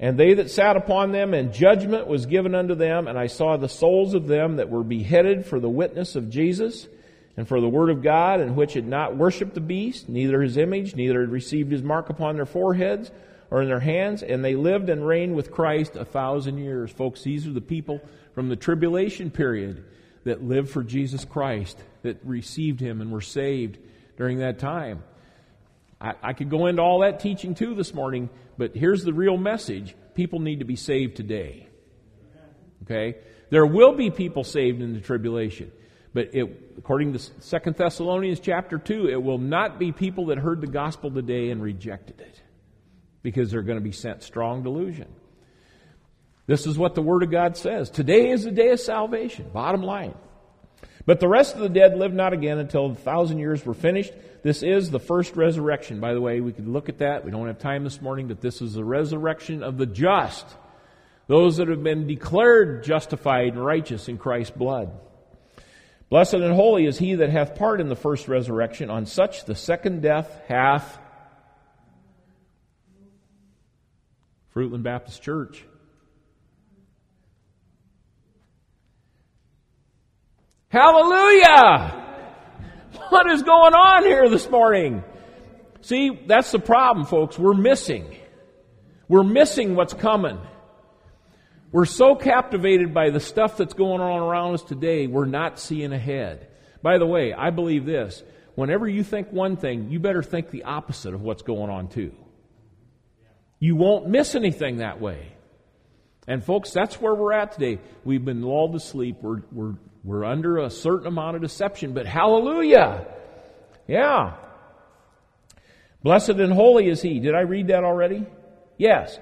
[SPEAKER 4] And they that sat upon them, and judgment was given unto them, and I saw the souls of them that were beheaded for the witness of Jesus, and for the word of God, and which had not worshipped the beast, neither his image, neither had received his mark upon their foreheads or in their hands, and they lived and reigned with Christ 1,000 years. Folks, these are the people from the tribulation period that lived for Jesus Christ, that received him and were saved during that time. I could go into all that teaching too this morning, but here's the real message. People need to be saved today. Okay? There will be people saved in the tribulation. But according to 2 Thessalonians chapter 2, it will not be people that heard the gospel today and rejected it, because they're going to be sent strong delusion. This is what the Word of God says. Today is the day of salvation, bottom line. But the rest of the dead live not again until 1,000 years were finished. This is the first resurrection. By the way, we could look at that. We don't have time this morning, but this is the resurrection of the just, those that have been declared justified and righteous in Christ's blood. Blessed and holy is he that hath part in the first resurrection. On such the second death hath Fruitland Baptist Church. Hallelujah! What is going on here this morning? See, that's the problem, folks. We're missing. We're missing what's coming. We're so captivated by the stuff that's going on around us today, we're not seeing ahead. By the way, I believe this. Whenever you think one thing, you better think the opposite of what's going on too. You won't miss anything that way. And folks, that's where we're at today. We've been lulled to sleep. We're under a certain amount of deception, but hallelujah! Yeah. Blessed and holy is he. Did I read that already? Yes.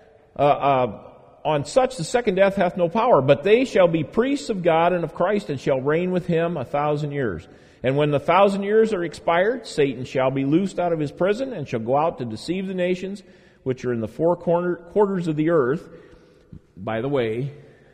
[SPEAKER 4] On such the second death hath no power, but they shall be priests of God and of Christ, and shall reign with him 1,000 years. And when the 1,000 years are expired, Satan shall be loosed out of his prison, and shall go out to deceive the nations which are in the four quarters of the earth. By the way,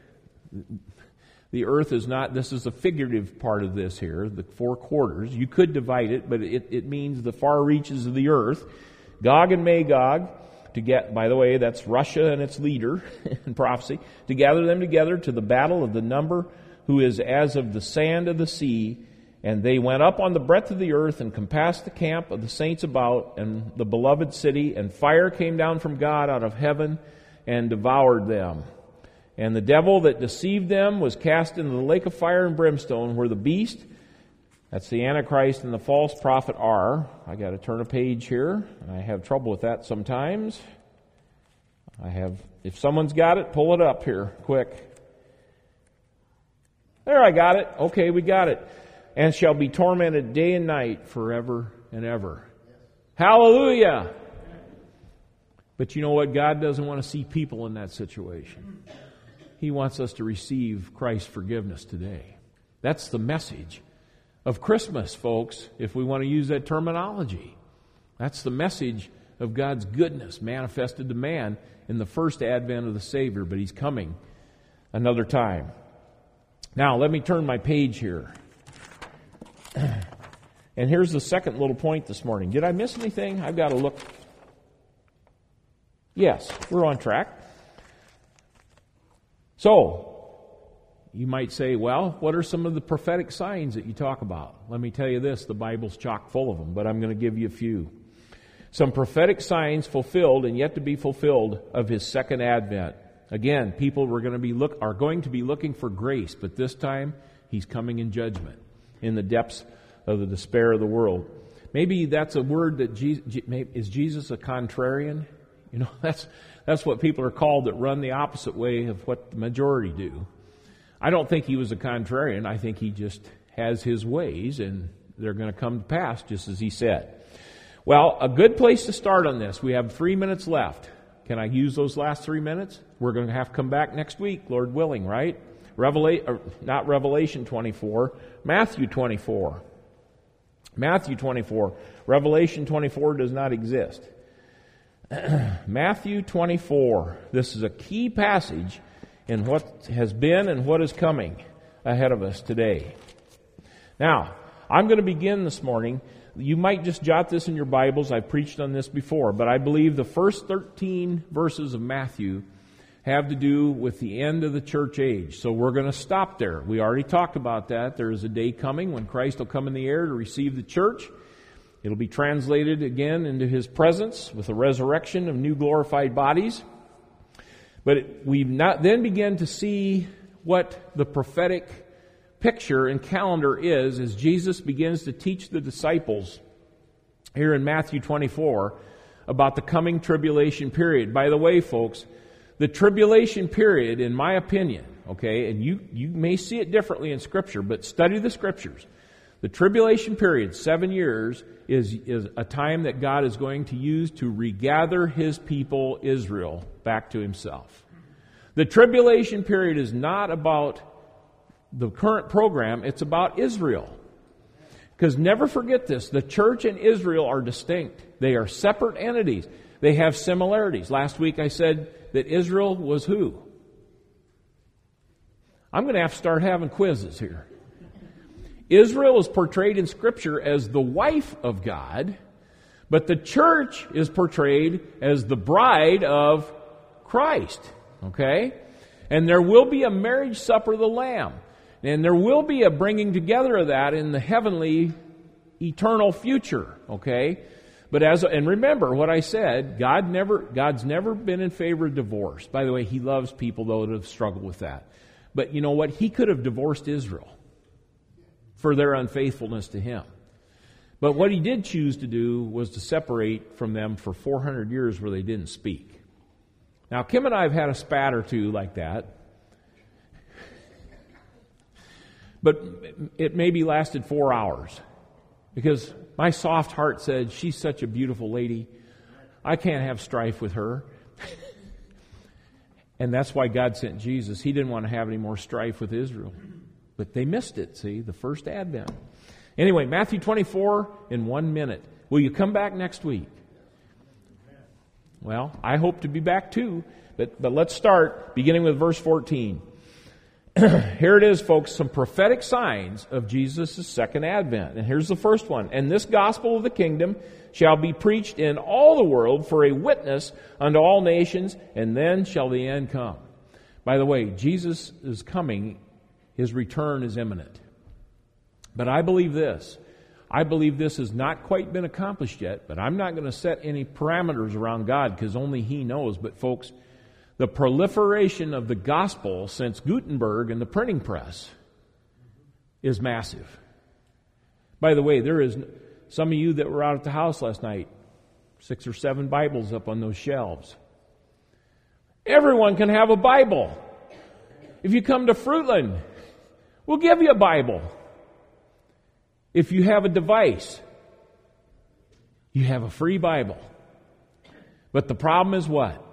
[SPEAKER 4] the earth is not, this is a figurative part of this here, the four quarters. You could divide it, but it means the far reaches of the earth. Gog and Magog, by the way, that's Russia and its leader in prophecy, to gather them together to the battle of the number who is as of the sand of the sea. And they went up on the breadth of the earth and compassed the camp of the saints about and the beloved city. And fire came down from God out of heaven and devoured them. And the devil that deceived them was cast into the lake of fire and brimstone, where the beast, that's the Antichrist, and the false prophet are. I got to turn a page here. I have trouble with that sometimes. If someone's got it, pull it up here, quick. There, I got it. Okay, we got it. And shall be tormented day and night forever and ever. Hallelujah! But you know what? God doesn't want to see people in that situation. He wants us to receive Christ's forgiveness today. That's the message of Christmas, folks, if we want to use that terminology. That's the message of God's goodness manifested to man in the first advent of the Savior, but He's coming another time. Now, let me turn my page here. And here's the second little point this morning. Did I miss anything? I've got to look. Yes, we're on track. So, you might say, well, what are some of the prophetic signs that you talk about? Let me tell you this, the Bible's chock full of them, but I'm going to give you a few. Some prophetic signs fulfilled and yet to be fulfilled of His second advent. Again, people are going to be looking for grace, but this time He's coming in judgment in the depths of the despair of the world. Maybe that's a word that is Jesus a contrarian? You know, that's what people are called that run the opposite way of what the majority do. I don't think He was a contrarian. I think He just has His ways, and they're going to come to pass just as He said. Well, a good place to start on this. We have 3 minutes left. Can I use those last 3 minutes? We're going to have to come back next week, Lord willing, right? Not Revelation 24, Matthew 24. Matthew 24. Revelation 24 does not exist. Matthew 24. This is a key passage in what has been and what is coming ahead of us today. Now, I'm going to begin this morning You might just jot this in your Bibles. I've preached on this before, but I believe the first 13 verses of Matthew have to do with the end of the church age. So we're going to stop there. We already talked about that. There is a day coming when Christ will come in the air to receive the church. It'll be translated again into His presence with a resurrection of new glorified bodies. But we then begin to see what the prophetic picture and calendar is as Jesus begins to teach the disciples here in Matthew 24 about the coming tribulation period. By the way, folks, the tribulation period, in my opinion, okay, and you may see it differently in Scripture, but study the Scriptures. The tribulation period, 7 years, is a time that God is going to use to regather His people, Israel, back to Himself. The tribulation period is not about the current program, it's about Israel. Because never forget this, the church and Israel are distinct. They are separate entities. They have similarities. Last week I said that Israel was who? I'm going to have to start having quizzes here. Israel is portrayed in Scripture as the wife of God, but the church is portrayed as the bride of Christ. Okay? And there will be a marriage supper of the Lamb. And there will be a bringing together of that in the heavenly, eternal future. Okay? But and remember what I said, God's never been in favor of divorce. By the way, He loves people, though, that have struggled with that. But you know what? He could have divorced Israel for their unfaithfulness to Him. But what He did choose to do was to separate from them for 400 years where they didn't speak. Now, Kim and I have had a spat or two like that. But it maybe lasted 4 hours. Because my soft heart said, she's such a beautiful lady. I can't have strife with her. And that's why God sent Jesus. He didn't want to have any more strife with Israel. But they missed it, see, the first advent. Anyway, Matthew 24 in 1 minute. Will you come back next week? Well, I hope to be back too. But let's start beginning with verse 14. Here it is, folks, some prophetic signs of Jesus' second advent. And here's the first one. And this gospel of the kingdom shall be preached in all the world for a witness unto all nations, and then shall the end come. By the way, Jesus is coming. His return is imminent. But I believe this. I believe this has not quite been accomplished yet, but I'm not going to set any parameters around God because only He knows. But folks, the proliferation of the gospel since Gutenberg and the printing press is massive. By the way, there is some of you that were out at the house last night, 6 or 7 Bibles up on those shelves. Everyone can have a Bible. If you come to Fruitland, we'll give you a Bible. If you have a device, you have a free Bible. But the problem is what?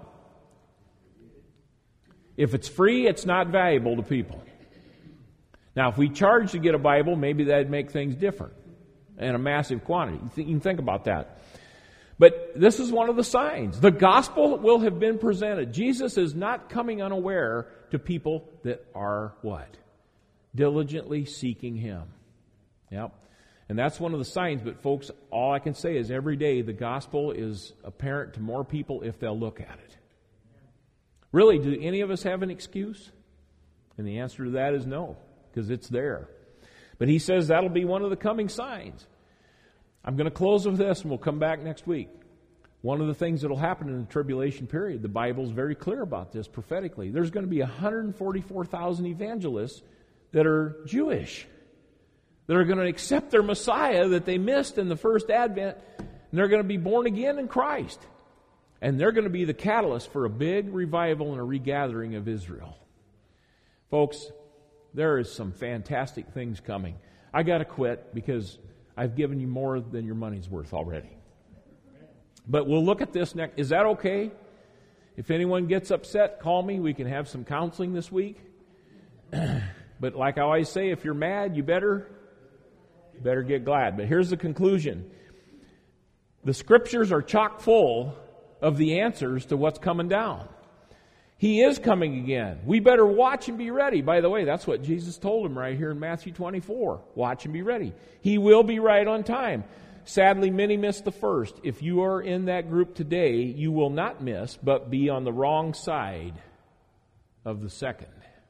[SPEAKER 4] If it's free, it's not valuable to people. Now, if we charge to get a Bible, maybe that'd make things different in a massive quantity. You can think about that. But this is one of the signs. The gospel will have been presented. Jesus is not coming unaware to people that are what? Diligently seeking Him. Yep. And that's one of the signs. But folks, all I can say is every day the gospel is apparent to more people if they'll look at it. Really, do any of us have an excuse? And the answer to that is no, because it's there. But He says that'll be one of the coming signs. I'm going to close with this, and we'll come back next week. One of the things that will happen in the tribulation period, the Bible's very clear about this prophetically. There's going to be 144,000 evangelists that are Jewish, that are going to accept their Messiah that they missed in the first advent, and they're going to be born again in Christ. And they're going to be the catalyst for a big revival and a regathering of Israel. Folks, there is some fantastic things coming. I got to quit because I've given you more than your money's worth already. But we'll look at this next. Is that okay? If anyone gets upset, call me. We can have some counseling this week. But like I always say, if you're mad, you better get glad. But here's the conclusion. The Scriptures are chock full of the answers to what's coming down. He is coming again. We better watch and be ready. By the way, that's what Jesus told him right here in Matthew 24. Watch and be ready. He will be right on time. Sadly, many missed the first. If you are in that group today, you will not miss, but be on the wrong side of the second.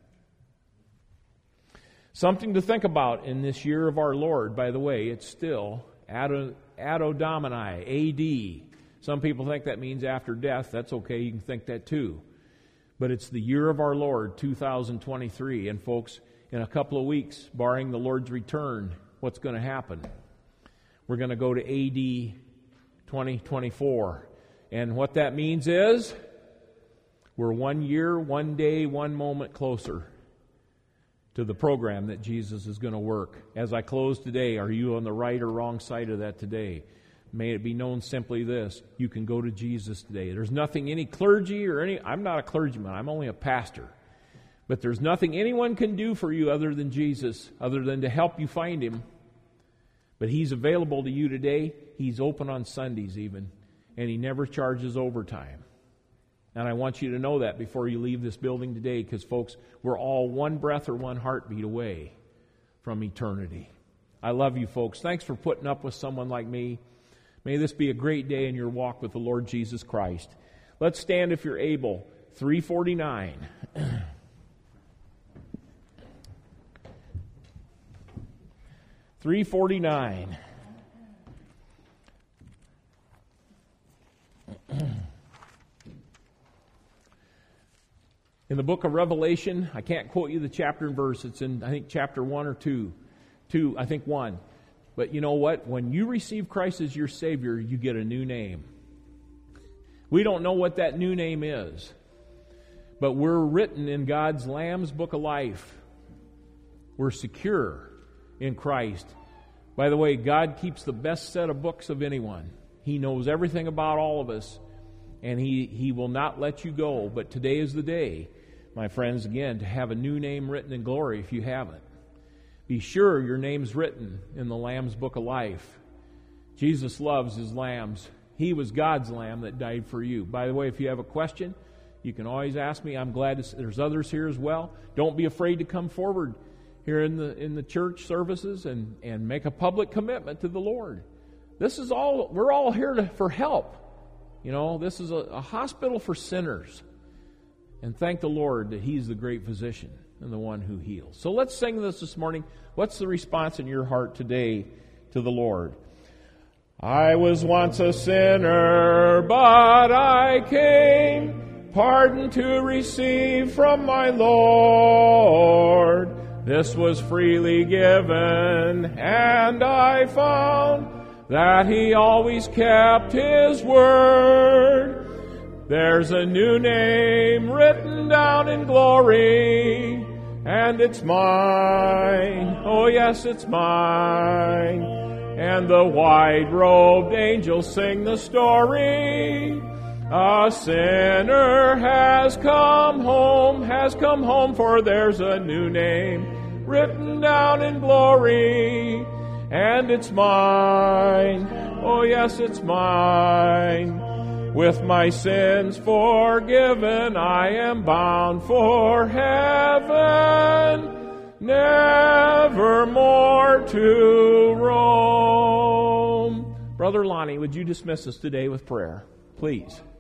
[SPEAKER 4] Something to think about in this year of our Lord. By the way, it's still Anno Domini, A.D. Some people think that means after death. That's okay, you can think that too. But it's the year of our Lord, 2023. And folks, in a couple of weeks, barring the Lord's return, what's going to happen? We're going to go to A.D. 2024. And what that means is we're 1 year, 1 day, 1 moment closer to the program that Jesus is going to work. As I close today, are you on the right or wrong side of that today? May it be known simply this: you can go to Jesus today. There's nothing any clergy or I'm not a clergyman, I'm only a pastor. But there's nothing anyone can do for you other than Jesus, other than to help you find Him. But He's available to you today. He's open on Sundays even. And He never charges overtime. And I want you to know that before you leave this building today, because folks, we're all one breath or one heartbeat away from eternity. I love you folks. Thanks for putting up with someone like me. May this be a great day in your walk with the Lord Jesus Christ. Let's stand if you're able. 349. 349. In the book of Revelation, I can't quote you the chapter and verse. It's in, I think, chapter 1 or 2. 2, I think 1. But you know what? When you receive Christ as your Savior, you get a new name. We don't know what that new name is. But we're written in God's Lamb's Book of Life. We're secure in Christ. By the way, God keeps the best set of books of anyone. He knows everything about all of us. And He will not let you go. But today is the day, my friends, again, to have a new name written in glory if you haven't. Be sure your name's written in the Lamb's Book of Life. Jesus loves His lambs. He was God's lamb that died for you. By the way, if you have a question, you can always ask me. I'm glad there's others here as well. Don't be afraid to come forward here in the church services and make a public commitment to the Lord. This is all, we're all here for help. You know, this is a hospital for sinners. And thank the Lord that He's the great physician and the one who heals. So let's sing this morning. What's the response in your heart today to the Lord? I was once a sinner, but I came, pardon to receive from my Lord. This was freely given, and I found that He always kept His word. There's a new name written down in glory, and it's mine. Oh yes, it's mine. And the white-robed angels sing the story. A sinner has come home, for there's a new name written down in glory. And it's mine, oh yes, it's mine. With my sins forgiven, I am bound for heaven, never more to roam. Brother Lonnie, would you dismiss us today with prayer, please?